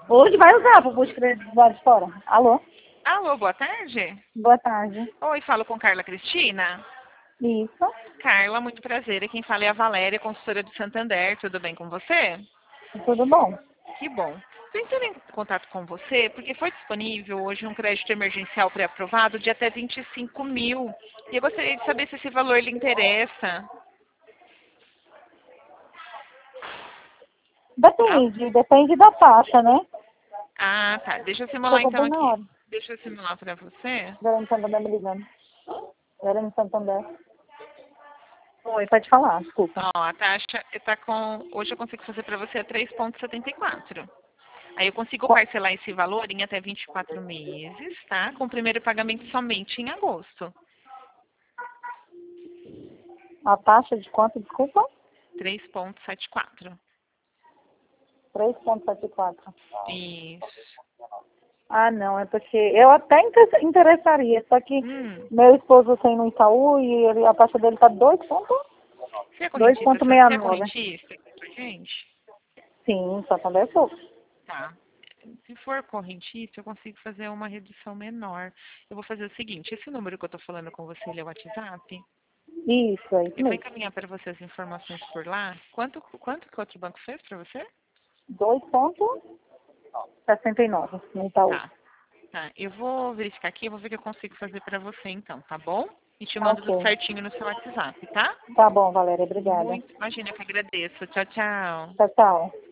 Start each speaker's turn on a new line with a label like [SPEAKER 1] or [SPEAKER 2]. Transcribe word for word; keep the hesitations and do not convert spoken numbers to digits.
[SPEAKER 1] Hoje vai usar para buscar crédito do lado de fora. Alô?
[SPEAKER 2] Alô, boa tarde.
[SPEAKER 1] Boa tarde.
[SPEAKER 2] Oi, falo com Carla Cristina.
[SPEAKER 1] Isso.
[SPEAKER 2] Carla, muito prazer. Quem fala é a Valéria, consultora do Santander. Tudo bem com você?
[SPEAKER 1] Tudo bom?
[SPEAKER 2] Que bom. Estou entrando em contato com você porque foi disponível hoje um crédito emergencial pré-aprovado de até vinte e cinco mil. E eu gostaria de saber se esse valor lhe interessa. Ah,
[SPEAKER 1] Depende, depende da taxa, né?
[SPEAKER 2] ah, tá. Deixa eu simular
[SPEAKER 1] Chegou
[SPEAKER 2] então
[SPEAKER 1] bem na
[SPEAKER 2] aqui.
[SPEAKER 1] hora.
[SPEAKER 2] Deixa eu simular para você.
[SPEAKER 1] Verônica Santander me ligando. Verônica Santander. Oi, pode falar, desculpa.
[SPEAKER 2] Ó, a taxa está com... Hoje eu consigo fazer para você a três vírgula setenta e quatro. Aí eu consigo
[SPEAKER 1] Qu-
[SPEAKER 2] parcelar esse valor em até vinte e quatro meses, tá? Com o primeiro pagamento somente em agosto.
[SPEAKER 1] A taxa de quanto, desculpa?
[SPEAKER 2] três vírgula setenta e quatro.
[SPEAKER 1] três vírgula setenta e quatro.
[SPEAKER 2] Isso.
[SPEAKER 1] Ah, não, é porque eu até inter- interessaria, só que
[SPEAKER 2] Hum.
[SPEAKER 1] meu esposo tem no Itaú e ele, a taxa dele tá dois
[SPEAKER 2] Você é correntista?
[SPEAKER 1] vírgula
[SPEAKER 2] Você é
[SPEAKER 1] sessenta e nove.
[SPEAKER 2] correntista aqui pra gente?
[SPEAKER 1] Sim, Santander é pouco.
[SPEAKER 2] Tá. Se for correntista, eu consigo fazer uma redução menor. Eu vou fazer o seguinte, esse número que eu tô falando com você, ele é o WhatsApp?
[SPEAKER 1] Isso, é isso
[SPEAKER 2] Eu vou
[SPEAKER 1] mesmo.
[SPEAKER 2] encaminhar para você as informações por lá. Quanto, quanto que o outro banco fez para você?
[SPEAKER 1] dois vírgula sessenta e nove no Itaú.
[SPEAKER 2] Tá. Tá. Eu vou verificar aqui, eu vou ver o que eu consigo fazer para você então, tá bom? E te mando tudo
[SPEAKER 1] Ok.
[SPEAKER 2] certinho no seu WhatsApp, tá?
[SPEAKER 1] Tá bom, Valéria, obrigada.
[SPEAKER 2] Muito. Imagina, eu que agradeço. Tchau, tchau.
[SPEAKER 1] Tchau, tchau.